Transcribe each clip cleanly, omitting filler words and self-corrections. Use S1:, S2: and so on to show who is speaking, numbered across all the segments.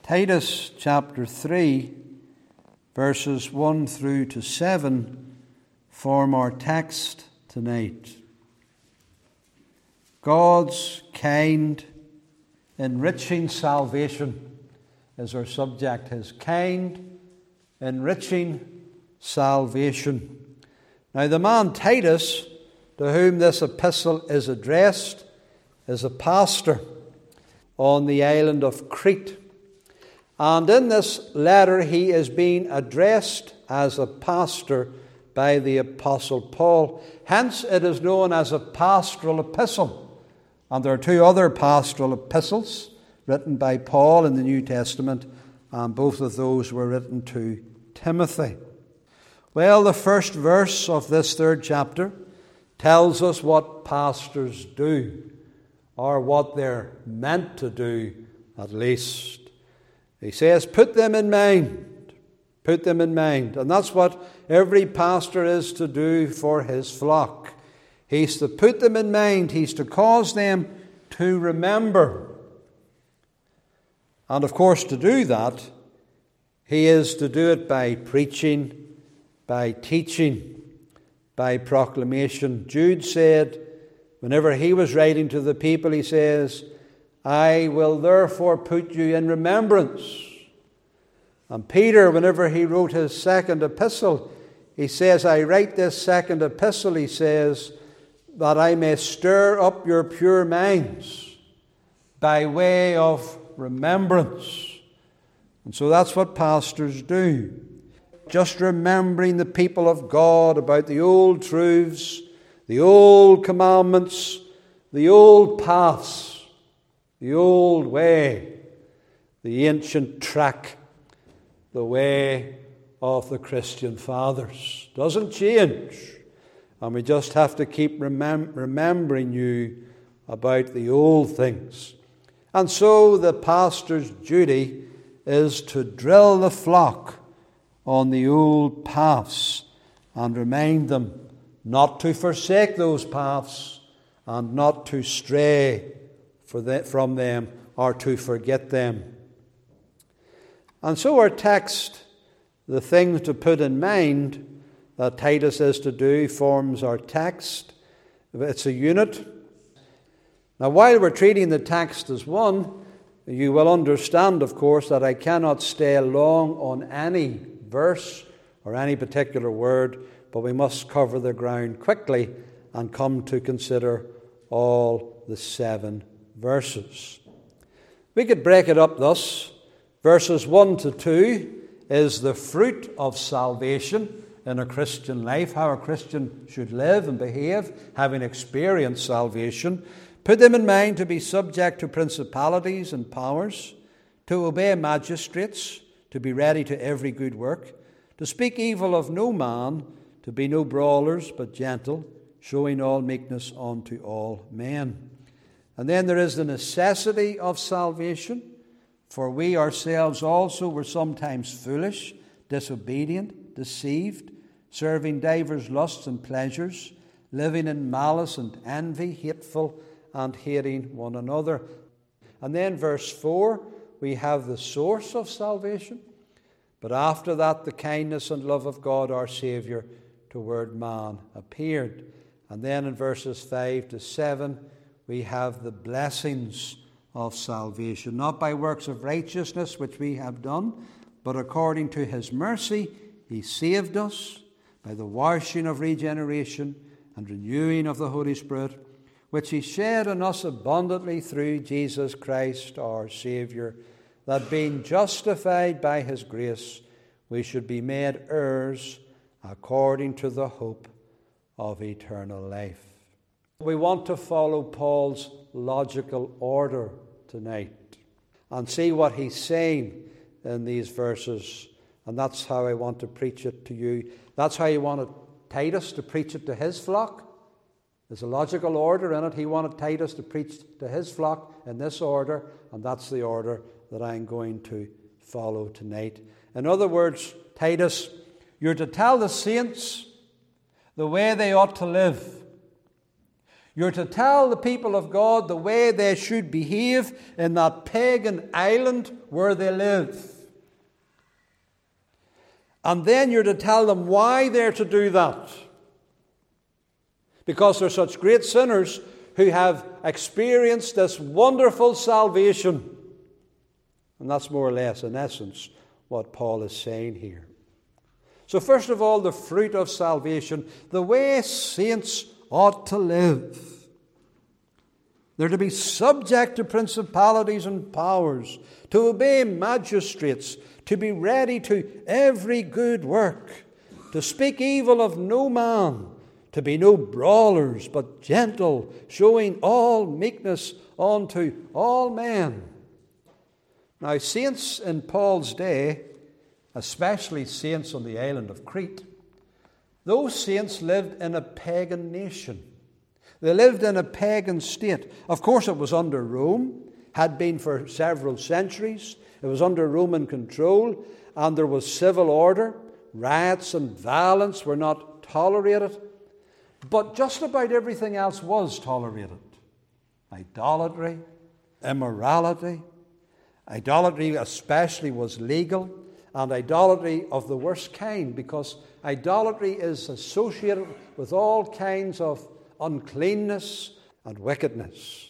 S1: Titus chapter 3, verses 1 through to 7 form our text tonight. God's kind, enriching salvation is our subject. His kind, enriching salvation. Now, the man Titus, to whom this epistle is addressed, is a pastor on the island of Crete. And in this letter he is being addressed as a pastor by the Apostle Paul. Hence it is known as a pastoral epistle. And there are two other pastoral epistles written by Paul in the New Testament, and both of those were written to Timothy. Well, the first verse of this third chapter tells us what pastors do, or what they're meant to do at least. He says, put them in mind. Put them in mind. And that's what every pastor is to do for his flock. He's to put them in mind. He's to cause them to remember. And of course, to do that, he is to do it by preaching, by teaching, by proclamation. Jude said, whenever he was writing to the people, he says, I will therefore put you in remembrance. And Peter, whenever he wrote his second epistle, he says, I write this second epistle, he says, that I may stir up your pure minds by way of remembrance. And so that's what pastors do. Just remembering the people of God about the old truths, the old commandments, the old paths, the old way, the ancient track, the way of the Christian fathers. Doesn't change. And we just have to keep remembering you about the old things. And so the pastor's duty is to drill the flock on the old paths and remind them not to forsake those paths and not to stray from them or to forget them. And so our text, the thing to put in mind that Titus is to do, forms our text. It's a unit. Now, while we're treating the text as one, you will understand, of course, that I cannot stay long on any verse or any particular word, but we must cover the ground quickly and come to consider all the 7 verses. We could break it up thus. Verses 1 to 2 is the fruit of salvation in a Christian life, how a Christian should live and behave, having experienced salvation. Put them in mind to be subject to principalities and powers, to obey magistrates, to be ready to every good work, to speak evil of no man, to be no brawlers, but gentle, showing all meekness unto all men. And then there is the necessity of salvation, for we ourselves also were sometimes foolish, disobedient, deceived, serving divers lusts and pleasures, living in malice and envy, hateful and hating one another. And then verse 4, we have the source of salvation, but after that the kindness and love of God our Saviour toward man appeared. And then in verses 5 to 7, we have the blessings of salvation, not by works of righteousness which we have done, but according to his mercy he saved us by the washing of regeneration and renewing of the Holy Spirit, which he shed on us abundantly through Jesus Christ our Saviour, that being justified by his grace, we should be made heirs according to the hope of eternal life. We want to follow Paul's logical order tonight and see what he's saying in these verses. And that's how I want to preach it to you. That's how he wanted Titus to preach it to his flock. There's a logical order in it. He wanted Titus to preach to his flock in this order, and that's the order that I'm going to follow tonight. In other words, Titus, you're to tell the saints the way they ought to live. You're to tell the people of God the way they should behave in that pagan island where they live. And then you're to tell them why they're to do that. Because they're such great sinners who have experienced this wonderful salvation. And that's more or less, in essence, what Paul is saying here. So first of all, the fruit of salvation, the way saints ought to live. They're to be subject to principalities and powers, to obey magistrates, to be ready to every good work, to speak evil of no man, to be no brawlers, but gentle, showing all meekness unto all men. Now, saints in Paul's day, especially saints on the island of Crete, those saints lived in a pagan nation. They lived in a pagan state. Of course, it was under Rome, had been for several centuries. It was under Roman control, and there was civil order. Riots and violence were not tolerated. But just about everything else was tolerated. Idolatry, immorality. Idolatry especially was legal, and idolatry of the worst kind, because idolatry is associated with all kinds of uncleanness and wickedness.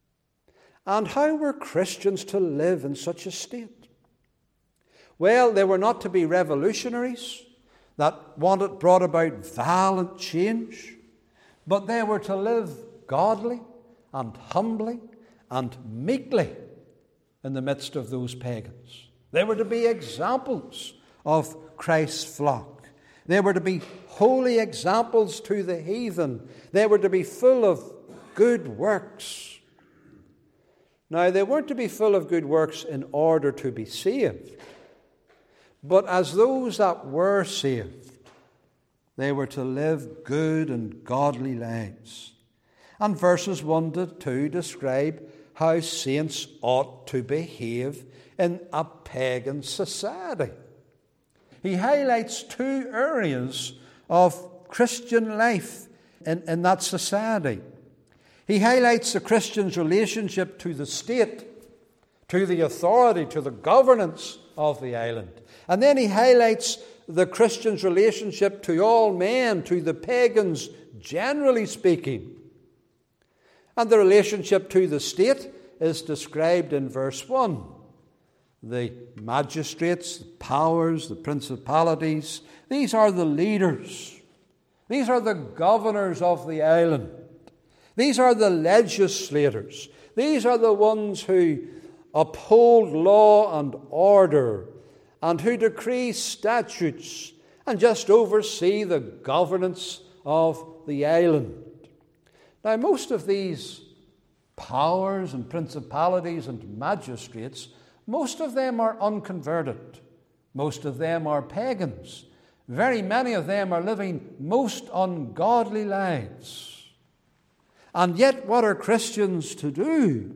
S1: And how were Christians to live in such a state? Well, they were not to be revolutionaries that brought about violent change, but they were to live godly and humbly and meekly in the midst of those pagans. They were to be examples of Christ's flock. They were to be holy examples to the heathen. They were to be full of good works. Now, they weren't to be full of good works in order to be saved, but as those that were saved, they were to live good and godly lives. And verses 1 to 2 describe how saints ought to behave in a pagan society. He highlights two areas of Christian life in that society. He highlights the Christian's relationship to the state, to the authority, to the governance of the island. And then he highlights the Christian's relationship to all men, to the pagans, generally speaking. And the relationship to the state is described in verse 1. The magistrates, the powers, the principalities, these are the leaders. These are the governors of the island. These are the legislators. These are the ones who uphold law and order and who decree statutes and just oversee the governance of the island. Now, most of these powers and principalities and magistrates, most of them are unconverted. Most of them are pagans. Very many of them are living most ungodly lives. And yet, what are Christians to do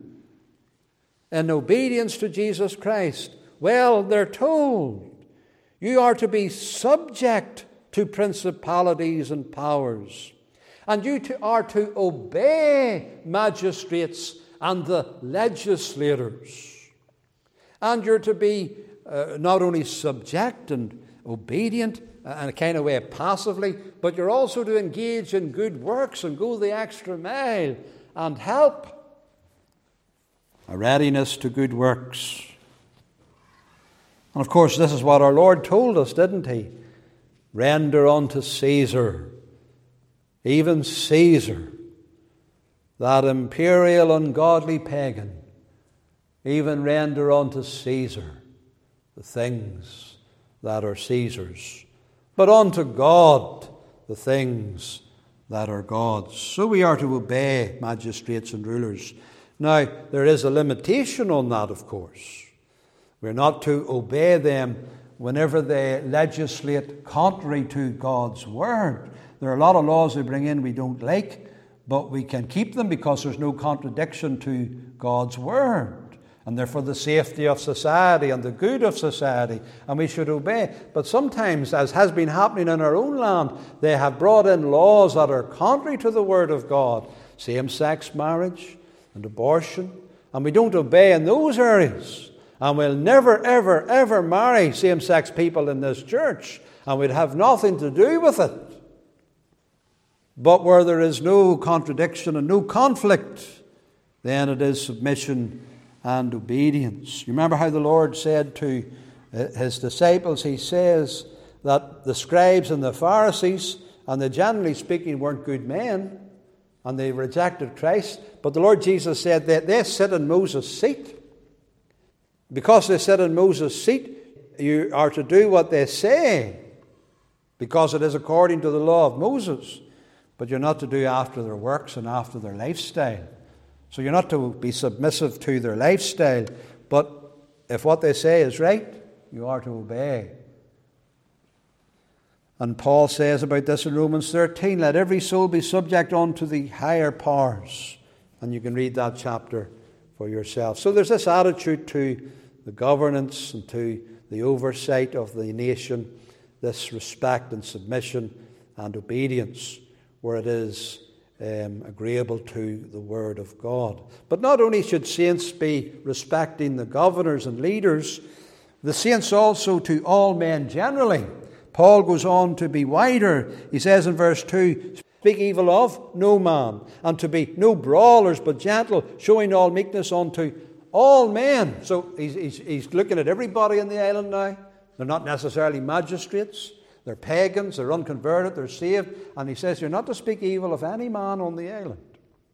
S1: in obedience to Jesus Christ? Well, they're told, you are to be subject to principalities and powers. And you are to obey magistrates and the legislators. And you're to be not only subject and obedient in a kind of way passively, but you're also to engage in good works and go the extra mile and help. A readiness to good works. And of course, this is what our Lord told us, didn't he? Render unto Caesar, even Caesar, that imperial ungodly pagan, even render unto Caesar the things that are Caesar's, but unto God the things that are God's. So we are to obey magistrates and rulers. Now, there is a limitation on that, of course. We're not to obey them whenever they legislate contrary to God's word. There are a lot of laws they bring in we don't like, but we can keep them because there's no contradiction to God's word. And they're for the safety of society and the good of society, and we should obey. But sometimes, as has been happening in our own land, they have brought in laws that are contrary to the word of God. same-sex marriage and abortion, and we don't obey in those areas, and we'll never, ever, ever marry same-sex people in this church, and we'd have nothing to do with it. But where there is no contradiction and no conflict, then it is submission and obedience. You remember how the Lord said to his disciples, he says that the scribes and the Pharisees, and they generally speaking weren't good men, and they rejected Christ. But the Lord Jesus said that they sit in Moses' seat. Because they sit in Moses' seat, you are to do what they say, because it is according to the law of Moses. But you're not to do after their works and after their lifestyle. So you're not to be submissive to their lifestyle. But if what they say is right, you are to obey. And Paul says about this in Romans 13, let every soul be subject unto the higher powers. And you can read that chapter for yourself. So there's this attitude to the governance and to the oversight of the nation, this respect and submission and obedience, where it is agreeable to the Word of God. But not only should saints be respecting the governors and leaders, the saints also to all men generally. Paul goes on to be wider. He says in verse 2, speak evil of no man, and to be no brawlers, but gentle, showing all meekness unto all men. So he's looking at everybody in the island now. They're not necessarily magistrates. They're pagans, they're unconverted, they're saved. And he says you're not to speak evil of any man on the island.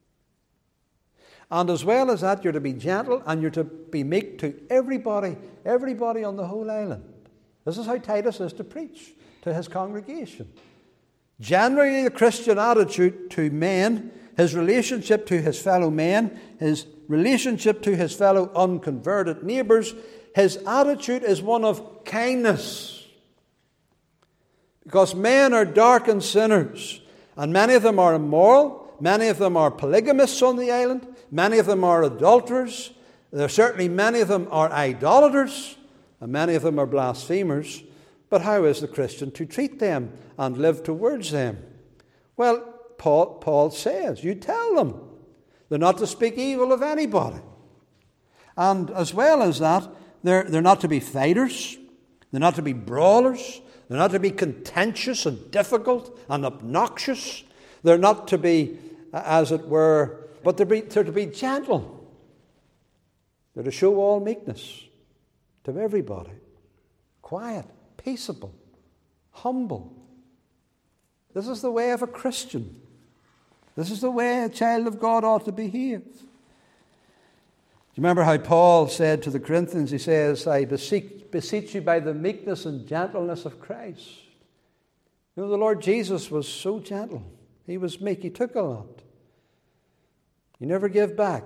S1: And as well as that, you're to be gentle and you're to be meek to everybody on the whole island. This is how Titus is to preach to his congregation. Generally, the Christian attitude to men, his relationship to his fellow men, his relationship to his fellow unconverted neighbours, his attitude is one of kindness. Because men are darkened sinners, and many of them are immoral, many of them are polygamists on the island, many of them are adulterers, certainly many of them are idolaters, and many of them are blasphemers. But how is the Christian to treat them and live towards them? Well, Paul says, you tell them. They're not to speak evil of anybody. And as well as that, they're not to be fighters, they're not to be brawlers, they're not to be contentious and difficult and obnoxious. They're not to be, as it were, but they're to be gentle. They're to show all meekness to everybody. Quiet, peaceable, humble. This is the way of a Christian. This is the way a child of God ought to behave. Do you remember how Paul said to the Corinthians, he says, I beseech you by the meekness and gentleness of Christ. You know, the Lord Jesus was so gentle. He was meek. He took a lot. He never gave back.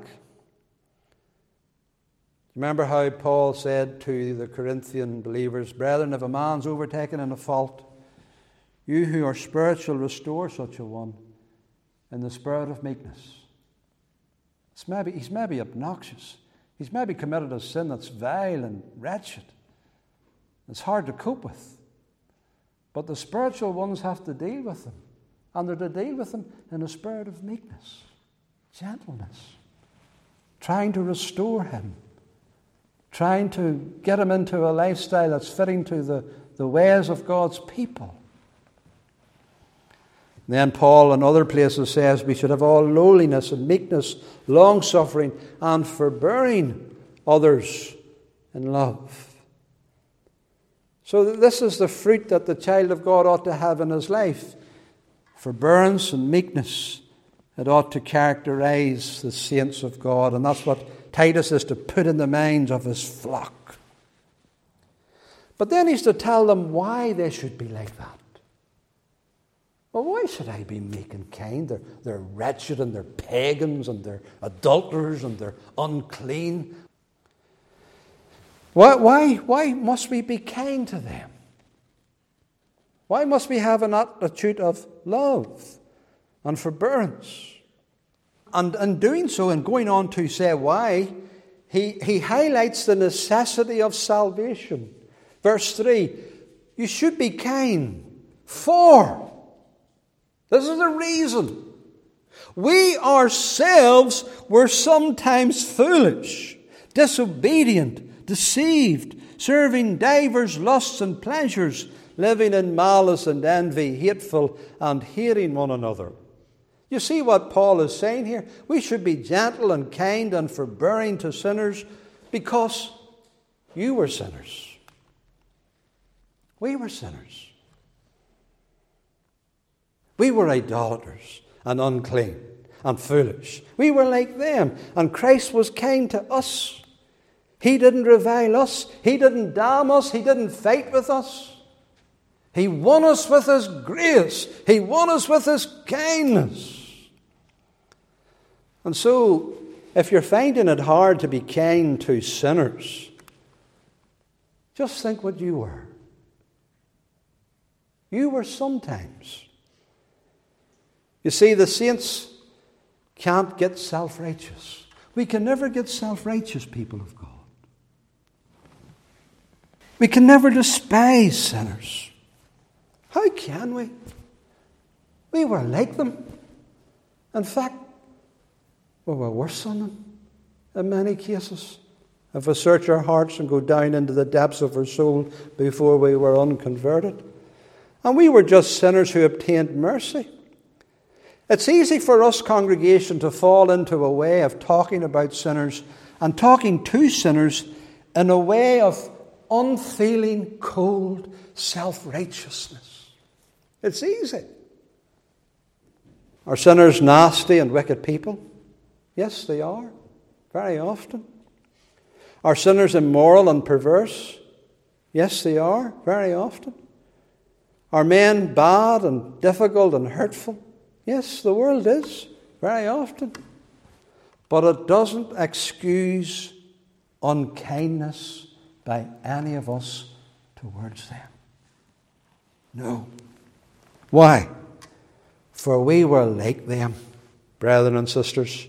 S1: Remember how Paul said to the Corinthian believers, brethren, if a man's overtaken in a fault, you who are spiritual, restore such a one in the spirit of meekness. He's maybe obnoxious. He's maybe committed a sin that's vile and wretched. It's hard to cope with. But the spiritual ones have to deal with them. And they're to deal with them in a spirit of meekness, gentleness, trying to restore him, trying to get him into a lifestyle that's fitting to the ways of God's people. Then Paul in other places says we should have all lowliness and meekness, long-suffering and forbearing others in love. So this is the fruit that the child of God ought to have in his life. Forbearance and meekness. It ought to characterize the saints of God. And that's what Titus is to put in the minds of his flock. But then he's to tell them why they should be like that. Well, why should I be meek and kind? They're wretched and they're pagans and they're adulterers and they're unclean. Why must we be kind to them? Why must we have an attitude of love and forbearance? And in doing so, and going on to say why, he highlights the necessity of salvation. Verse 3, you should be kind for. This is the reason. We ourselves were sometimes foolish, disobedient, deceived, serving divers lusts and pleasures, living in malice and envy, hateful and hating one another. You see what Paul is saying here? We should be gentle and kind and forbearing to sinners because you were sinners. We were sinners. We were idolaters and unclean and foolish. We were like them, and Christ was kind to us. He didn't revile us. He didn't damn us. He didn't fight with us. He won us with His grace. He won us with His kindness. And so, if you're finding it hard to be kind to sinners, just think what you were. You were sometimes. You see, the saints can't get self-righteous. We can never get self-righteous, people of God. We can never despise sinners. How can we? We were like them. In fact, we were worse than them in many cases. If we search our hearts and go down into the depths of our soul before we were unconverted. And we were just sinners who obtained mercy. It's easy for us, congregation, to fall into a way of talking about sinners and talking to sinners in a way of unfeeling, cold self-righteousness. It's easy. Are sinners nasty and wicked people? Yes, they are, very often. Are sinners immoral and perverse? Yes, they are, very often. Are men bad and difficult and hurtful? Yes, the world is, very often. But it doesn't excuse unkindness by any of us towards them. No. Why? For we were like them, brethren and sisters.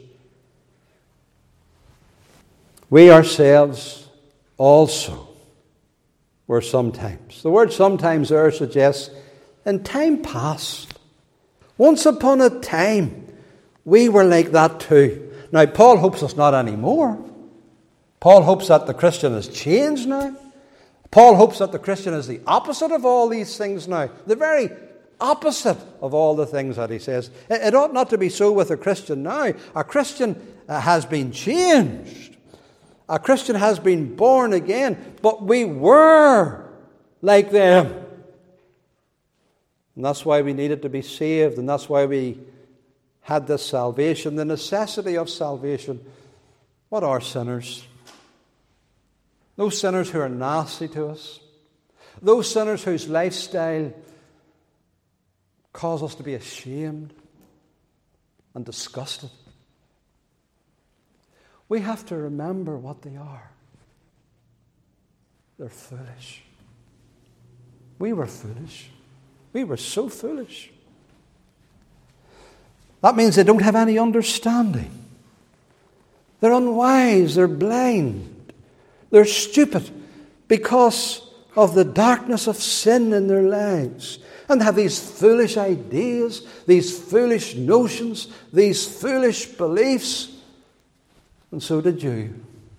S1: We ourselves also were sometimes. The word sometimes there suggests in time past. Once upon a time, we were like that too. Now, Paul hopes it's not anymore. Paul hopes that the Christian has changed now. Paul hopes that the Christian is the opposite of all these things now. The very opposite of all the things that he says. It ought not to be so with a Christian now. A Christian has been changed. A Christian has been born again. But we were like them. And that's why we needed to be saved. And that's why we had this salvation. The necessity of salvation. What are sinners? Those sinners who are nasty to us. Those sinners whose lifestyle cause us to be ashamed and disgusted. We have to remember what they are. They're foolish. We were foolish. We were so foolish. That means they don't have any understanding. They're unwise. They're blind. They're stupid because of the darkness of sin in their lives. And have these foolish ideas, these foolish notions, these foolish beliefs. And so did you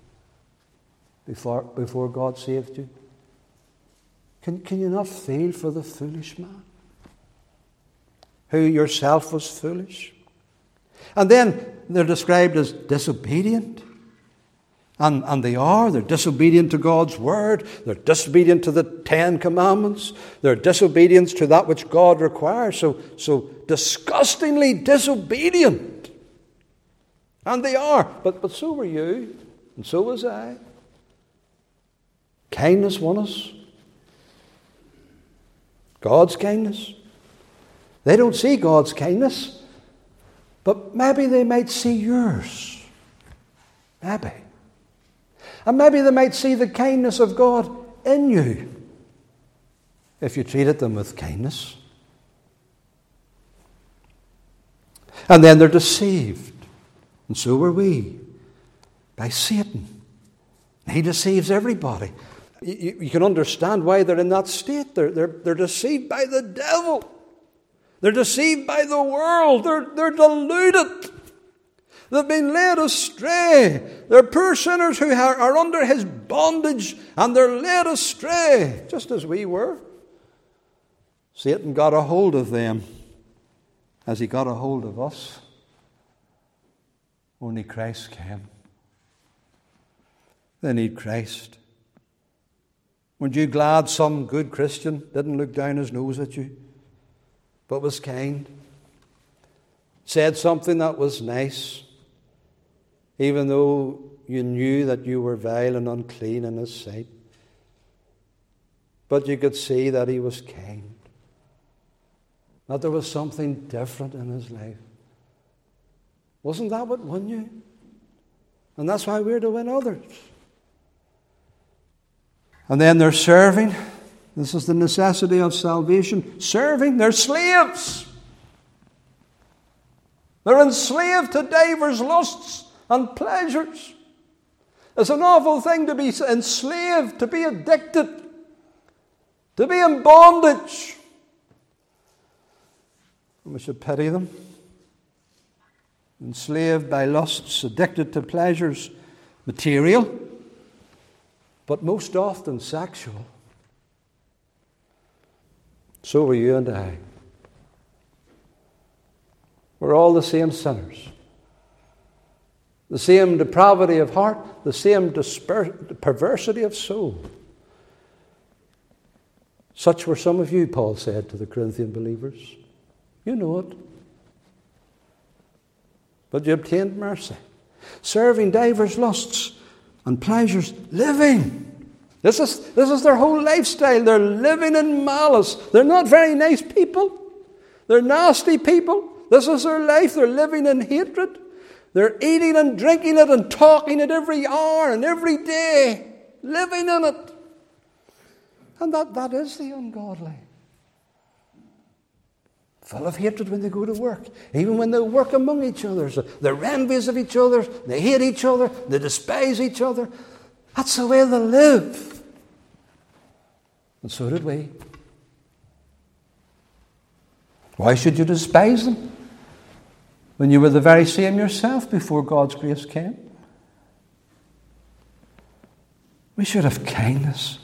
S1: before God saved you. Can you not feel for the foolish man who yourself was foolish? And then they're described as disobedient. And they are. They're disobedient to God's word. They're disobedient to the 10 Commandments. They're disobedient to that which God requires. So disgustingly disobedient. And they are. But so were you. And so was I. Kindness won us. God's kindness. They don't see God's kindness. But maybe they might see yours. Maybe. And maybe they might see the kindness of God in you if you treated them with kindness. And then they're deceived. And so were we. By Satan. He deceives everybody. You can understand why they're in that state. They're deceived by the devil. They're deceived by the world. They're deluded. They've been led astray. They're poor sinners who are under his bondage, and they're led astray, just as we were. Satan got a hold of them as he got a hold of us. Only Christ came. They need Christ. Weren't you glad some good Christian didn't look down his nose at you, but was kind? Said something that was nice, even though you knew that you were vile and unclean in his sight. But you could see that he was kind, that there was something different in his life. Wasn't that what won you? And that's why we're to win others. And then they're serving. This is the necessity of salvation. Serving. They're slaves. They're enslaved to divers lusts and pleasures. It's an awful thing to be enslaved, to be addicted, to be in bondage. And we should pity them. Enslaved by lusts, addicted to pleasures, material, but most often sexual. So are you and I. We're all the same sinners. The same depravity of heart, the same perversity of soul. Such were some of you, Paul said to the Corinthian believers. You know it. But you obtained mercy. Serving divers lusts and pleasures. Living. This is their whole lifestyle. They're living in malice. They're not very nice people. They're nasty people. This is their life. They're living in hatred. They're eating and drinking it and talking it every hour and every day. Living in it. And that is the ungodly. Full of hatred when they go to work. Even when they work among each other. So they're envious of each other. They hate each other. They despise each other. That's the way they live. And so did we. Why should you despise them when you were the very same yourself before God's grace came? We should have kindness.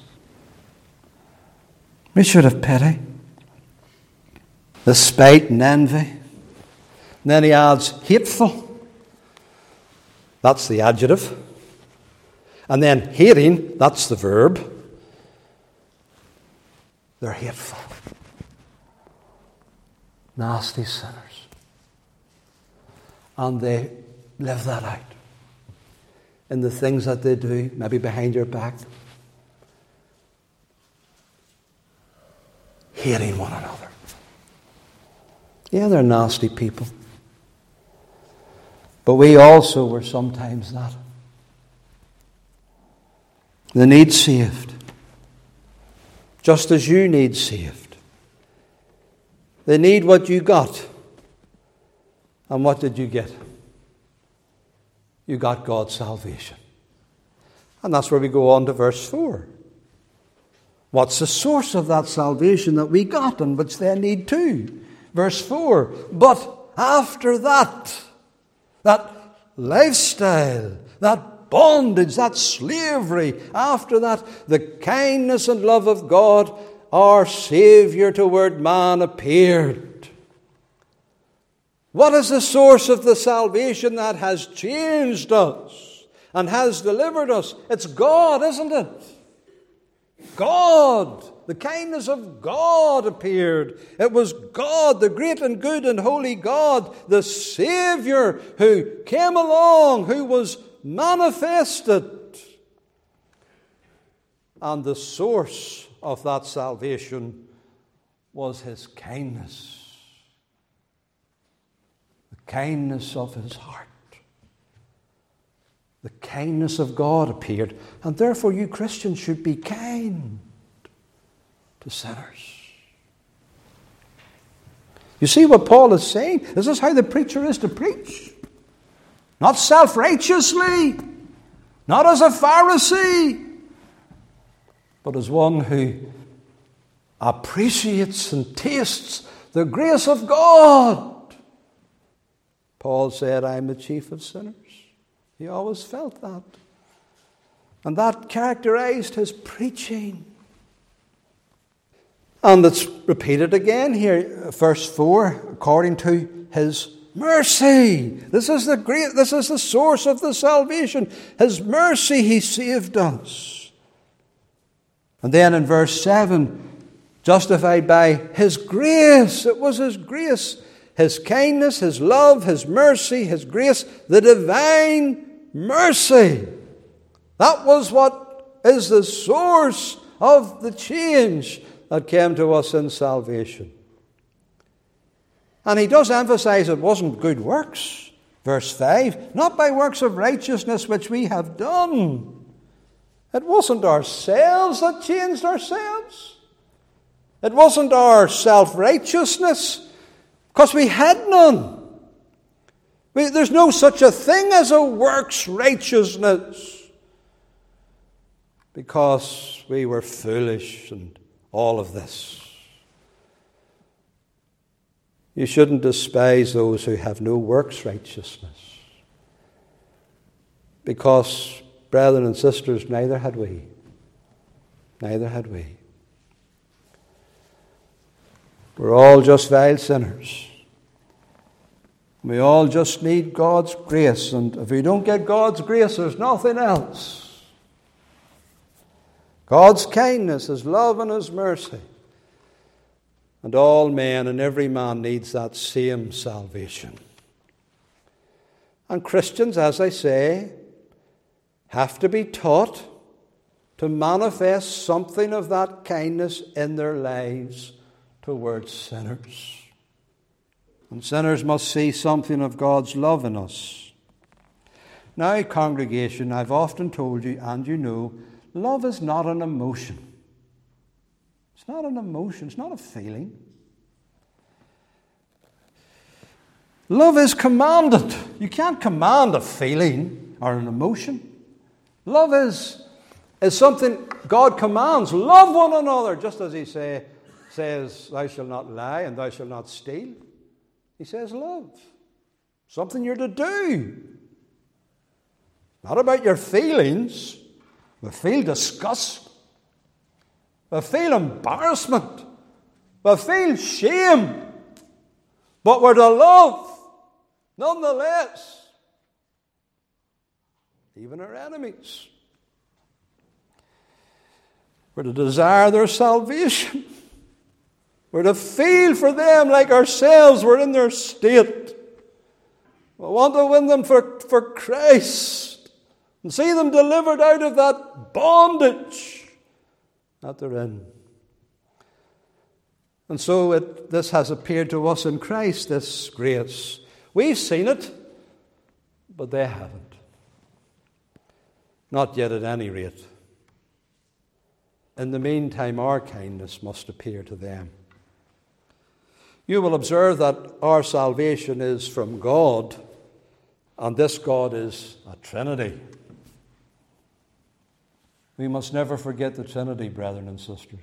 S1: We should have pity. The spite and envy. And then he adds hateful. That's the adjective. And then hating, that's the verb. They're hateful. Nasty sinners. And they live that out in the things that they do, maybe behind your back. Hating one another. Yeah, they're nasty people. But we also were sometimes that. They need saved. Just as you need saved. They need what you got. And what did you get? You got God's salvation. And that's where we go on to verse 4. What's the source of that salvation that we got and which they need too? Verse 4, but after that lifestyle, that bondage, that slavery, after that, the kindness and love of God, our Saviour toward man appeared. What is the source of the salvation that has changed us and has delivered us? It's God, isn't it? God. The kindness of God appeared. It was God, the great and good and holy God, the Saviour who came along, who was manifested. And the source of that salvation was His kindness. The kindness of His heart. The kindness of God appeared. And therefore you Christians should be kind to sinners. You see what Paul is saying? This is how the preacher is to preach. Not self-righteously, not as a Pharisee, but as one who appreciates and tastes the grace of God. Paul said, I'm the chief of sinners. He always felt that. And that characterized his preaching. And it's repeated again here, verse 4, according to his mercy. This is the source of the salvation. His mercy, he saved us. And then in verse 7, justified by his grace. It was his grace, his kindness, his love, his mercy, his grace, the divine mercy. That was what is the source of the change that came to us in salvation. And he does emphasize it wasn't good works. Verse 5, not by works of righteousness which we have done. It wasn't ourselves that changed ourselves. It wasn't our self-righteousness, because we had none. There's no such a thing as a works righteousness, because we were foolish and all of this. You shouldn't despise those who have no works righteousness, because, brethren and sisters, neither had we. Neither had we. We're all just vile sinners. We all just need God's grace, and if we don't get God's grace, there's nothing else. God's kindness, His love and His mercy. And all men and every man needs that same salvation. And Christians, as I say, have to be taught to manifest something of that kindness in their lives towards sinners. And sinners must see something of God's love in us. Now, congregation, I've often told you, and you know, love is not an emotion. It's not an emotion. It's not a feeling. Love is commanded. You can't command a feeling or an emotion. Love is something God commands. Love one another, just as He says, thou shalt not lie and thou shalt not steal. He says love. Something you're to do. Not about your feelings. We feel disgust. We feel embarrassment. We feel shame. But we're to love nonetheless. Even our enemies. We're to desire their salvation. We're to feel for them like ourselves were in their state. We want to win them for Christ and see them delivered out of that bondage that they're in. And so this has appeared to us in Christ, this grace. We've seen it, but they haven't. Not yet at any rate. In the meantime, our kindness must appear to them. You will observe that our salvation is from God, and this God is a Trinity. We must never forget the Trinity, brethren and sisters.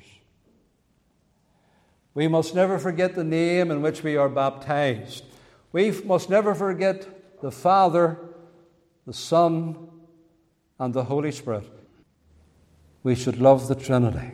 S1: We must never forget the name in which we are baptized. We must never forget the Father, the Son, and the Holy Spirit. We should love the Trinity.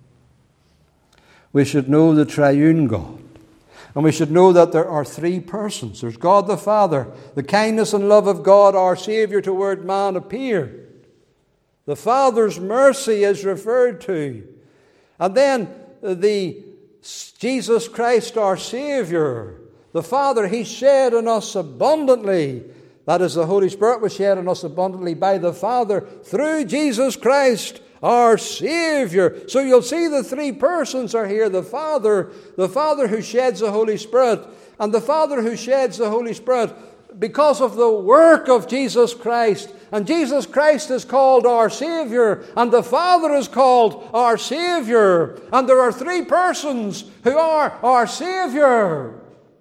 S1: We should know the triune God. And we should know that there are three persons. There's God the Father. The kindness and love of God, our Saviour, toward man appeared. The Father's mercy is referred to. And then the Jesus Christ, our Saviour. The Father, He shed on us abundantly. That is, the Holy Spirit was shed on us abundantly by the Father through Jesus Christ, our Saviour. So you'll see the three persons are here. The Father who sheds the Holy Spirit, and the Father who sheds the Holy Spirit because of the work of Jesus Christ. And Jesus Christ is called our Saviour, and the Father is called our Saviour. And there are three persons who are our Saviour.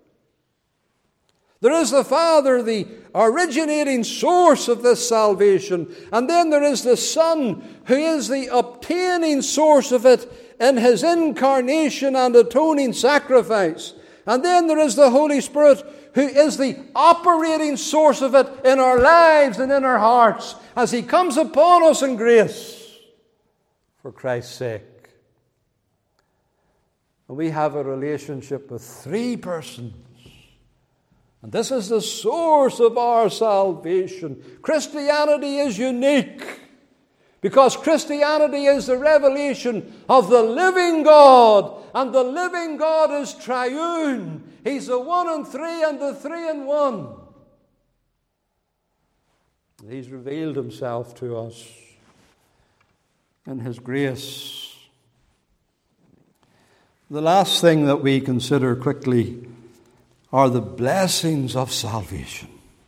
S1: There is the Father, the originating source of this salvation. And then there is the Son, who is the obtaining source of it in His incarnation and atoning sacrifice. And then there is the Holy Spirit, who is the operating source of it in our lives and in our hearts as He comes upon us in grace for Christ's sake. And we have a relationship with three persons. And this is the source of our salvation. Christianity is unique because Christianity is the revelation of the living God. And the living God is triune. He's the one in three and the three in one. He's revealed Himself to us in His grace. The last thing that we consider quickly are the blessings of salvation.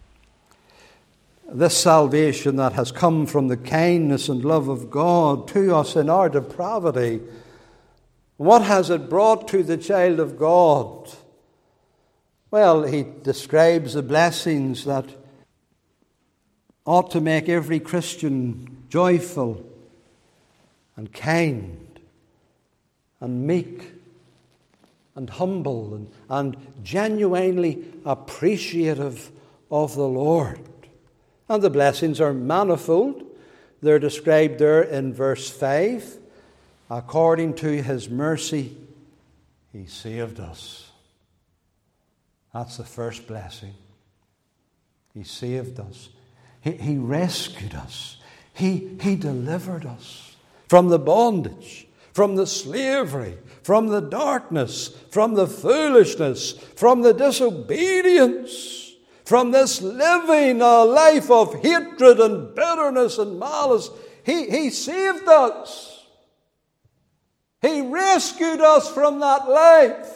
S1: This salvation that has come from the kindness and love of God to us in our depravity. What has it brought to the child of God? Well, he describes the blessings that ought to make every Christian joyful and kind and meek and humble and genuinely appreciative of the Lord. And the blessings are manifold. They're described there in verse 5. According to His mercy, He saved us. That's the first blessing. He saved us. He rescued us. He delivered us from the bondage, from the slavery, from the darkness, from the foolishness, from the disobedience, from this living a life of hatred and bitterness and malice. He saved us. He rescued us from that life.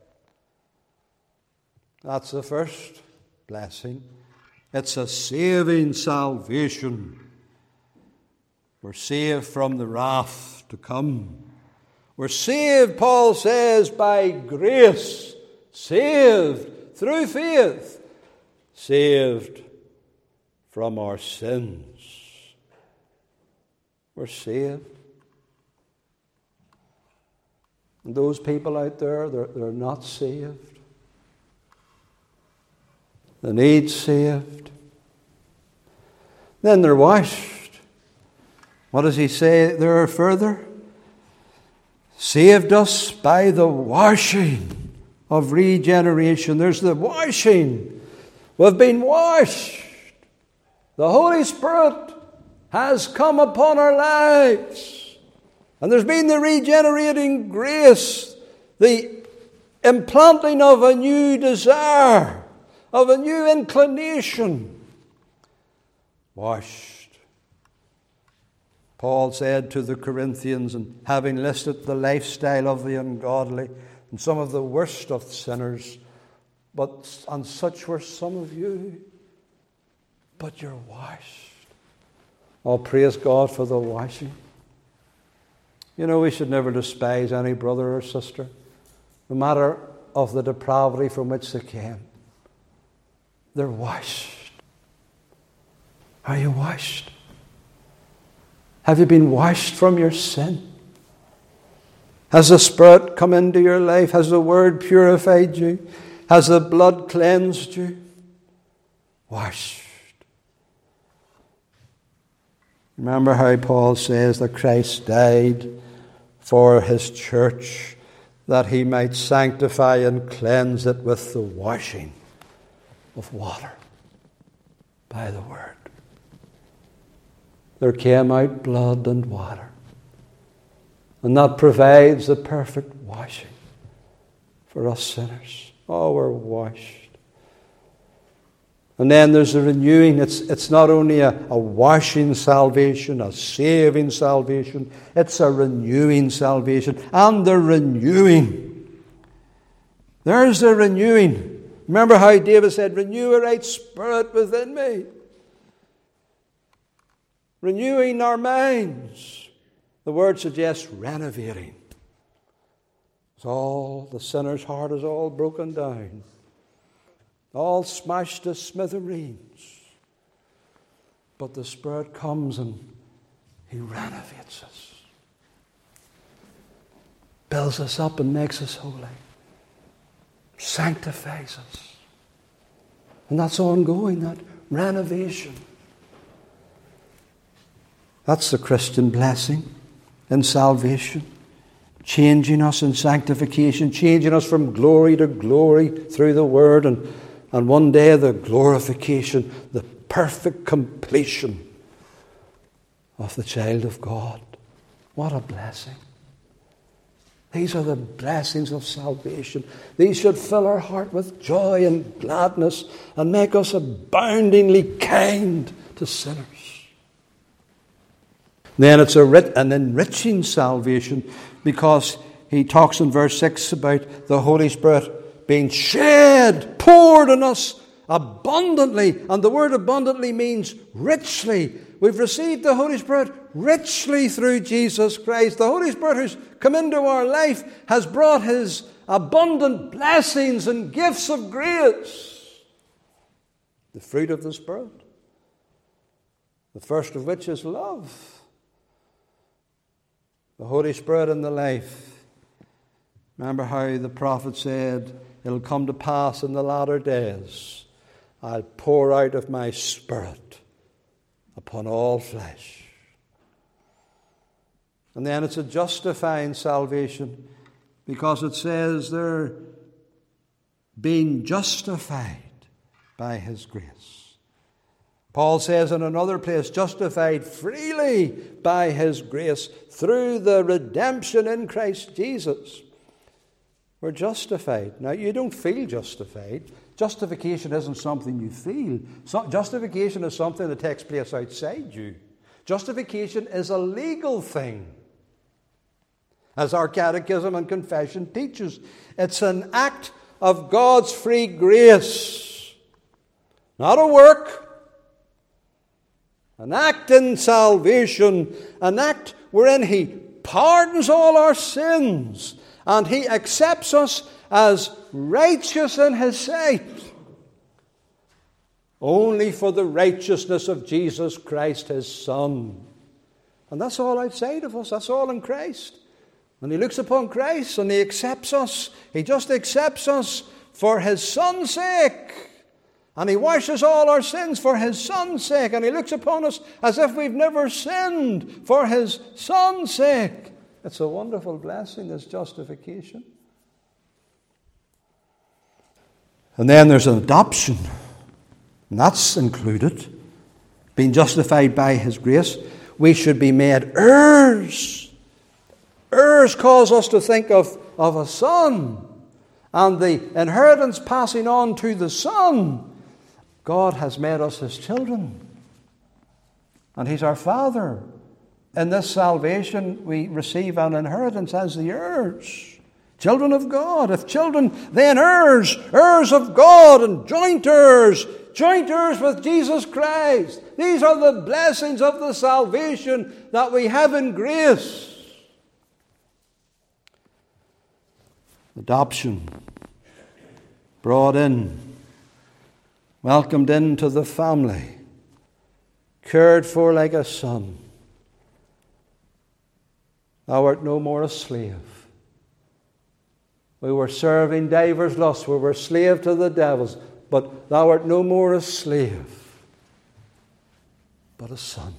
S1: That's the first blessing. It's a saving salvation. We're saved from the wrath to come. We're saved, Paul says, by grace. Saved through faith. Saved from our sins. We're saved. And those people out there, they're not saved. They need saved. Then they're washed. What does he say there further? Saved us by the washing of regeneration. There's the washing. We've been washed. The Holy Spirit has come upon our lives. And there's been the regenerating grace, the implanting of a new desire, of a new inclination. Washed. Paul said to the Corinthians, and having listed the lifestyle of the ungodly and some of the worst of sinners, and such were some of you, but you're washed. Oh, praise God for the washing. You know, we should never despise any brother or sister, no matter of the depravity from which they came. They're washed. Are you washed? Have you been washed from your sin? Has the Spirit come into your life? Has the Word purified you? Has the blood cleansed you? Washed. Remember how Paul says that Christ died for His church, that He might sanctify and cleanse it with the washing of water by the Word. There came out blood and water. And that provides the perfect washing for us sinners. Oh, we're washed. And then there's a renewing. It's not only a washing salvation, a saving salvation. It's a renewing salvation. And the renewing. There's the renewing. Remember how David said, renew a right spirit within me. Renewing our minds. The word suggests renovating. The sinner's heart is all broken down. All smashed to smithereens. But the Spirit comes and He renovates us. Builds us up and makes us holy. sanctifies us. And that's ongoing, that renovation. That's the Christian blessing in salvation. Changing us in sanctification, changing us from glory to glory through the Word, and one day the glorification, the perfect completion of the child of God. What a blessing. These are the blessings of salvation. These should fill our heart with joy and gladness and make us aboundingly kind to sinners. Then it's an enriching salvation, because he talks in verse 6 about the Holy Spirit being shed, poured on us abundantly. And the word abundantly means richly. We've received the Holy Spirit richly through Jesus Christ. The Holy Spirit who's come into our life has brought His abundant blessings and gifts of grace. The fruit of the Spirit, the first of which is love. The Holy Spirit in the life. Remember how the prophet said, it'll come to pass in the latter days, I'll pour out of my Spirit upon all flesh. And then it's a justifying salvation, because it says they're being justified by His grace. Paul says in another place, justified freely by His grace through the redemption in Christ Jesus. We're justified. Now, you don't feel justified. Justification isn't something you feel. Justification is something that takes place outside you. Justification is a legal thing. As our catechism and confession teaches, it's an act of God's free grace. Not a work. An act in salvation, an act wherein He pardons all our sins and He accepts us as righteous in His sight, only for the righteousness of Jesus Christ, His Son. And that's all outside of us. That's all in Christ. And He looks upon Christ and He accepts us. He just accepts us for His Son's sake. And He washes all our sins for His Son's sake. And He looks upon us as if we've never sinned for His Son's sake. It's a wonderful blessing, this justification. And then there's an adoption. And that's included. Being justified by His grace. We should be made heirs. Heirs cause us to think of a son. And the inheritance passing on to the Son. God has made us His children. And He's our Father. In this salvation, we receive an inheritance as the heirs. Children of God. If children, then heirs. Heirs of God and joint heirs. Joint heirs with Jesus Christ. These are the blessings of the salvation that we have in grace. Adoption. Brought in. Welcomed into the family, cared for like a son. Thou art no more a slave. We were serving divers lusts, we were slave to the devils, but thou art no more a slave, but a son.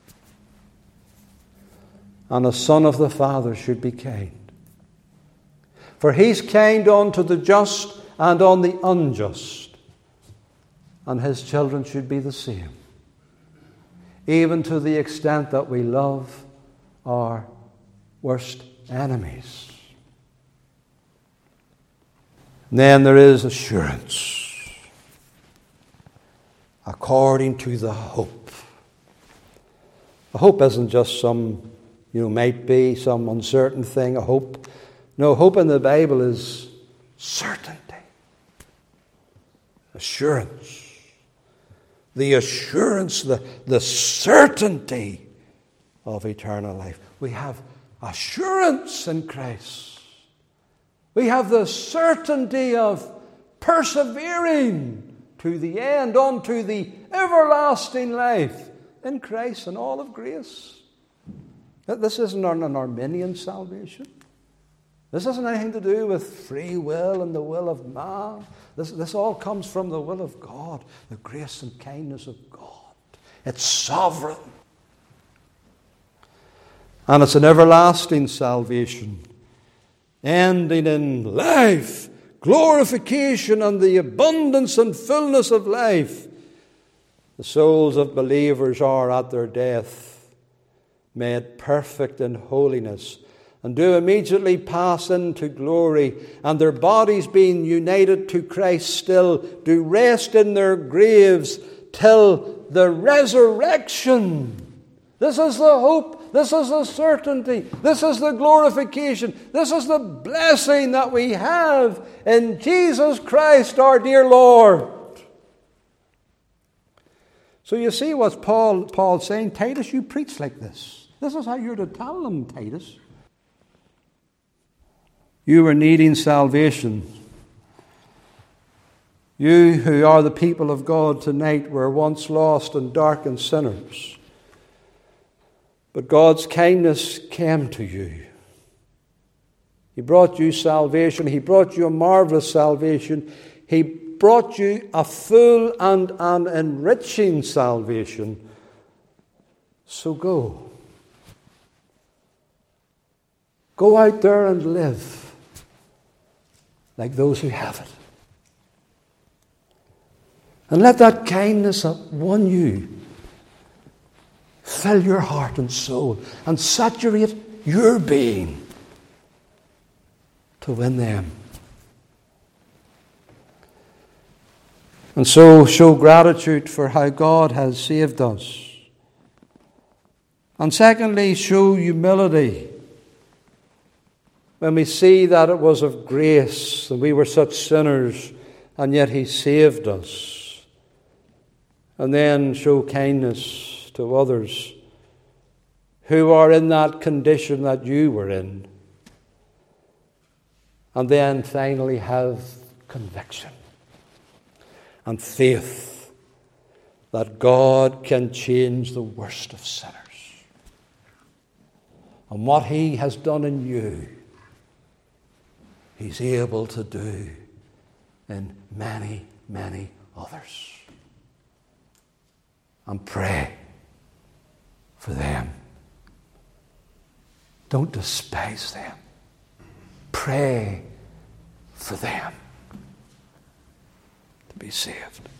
S1: And a son of the Father should be kind. For He's kind unto the just and on the unjust. And His children should be the same. Even to the extent that we love our worst enemies. And then there is assurance. According to the hope. A hope isn't just some, might be some uncertain thing, a hope. No, hope in the Bible is certainty. Assurance. The assurance, the certainty of eternal life. We have assurance in Christ. We have the certainty of persevering to the end, unto the everlasting life in Christ and all of grace. This isn't an Arminian salvation. This hasn't anything to do with free will and the will of man. This all comes from the will of God, the grace and kindness of God. It's sovereign. And it's an everlasting salvation, ending in life, glorification, and the abundance and fullness of life. The souls of believers are at their death made perfect in holiness, and do immediately pass into glory, and their bodies being united to Christ still do rest in their graves till the resurrection. This is the hope, this is the certainty, this is the glorification, this is the blessing that we have in Jesus Christ our dear Lord. So you see what Paul's saying, Titus, you preach like this. This is how you're to tell them, Titus. You were needing salvation. You who are the people of God tonight were once lost and darkened sinners. But God's kindness came to you. He brought you salvation. He brought you a marvelous salvation. He brought you a full and an enriching salvation. So go. Go out there and live like those who have it. And let that kindness that won you fill your heart and soul and saturate your being to win them. And so show gratitude for how God has saved us. And secondly, show humility when we see that it was of grace and we were such sinners and yet He saved us. And then show kindness to others who are in that condition that you were in. And then finally have conviction and faith that God can change the worst of sinners. And what He has done in you, He's able to do in many, many others. And pray for them. Don't despise them. Pray for them to be saved.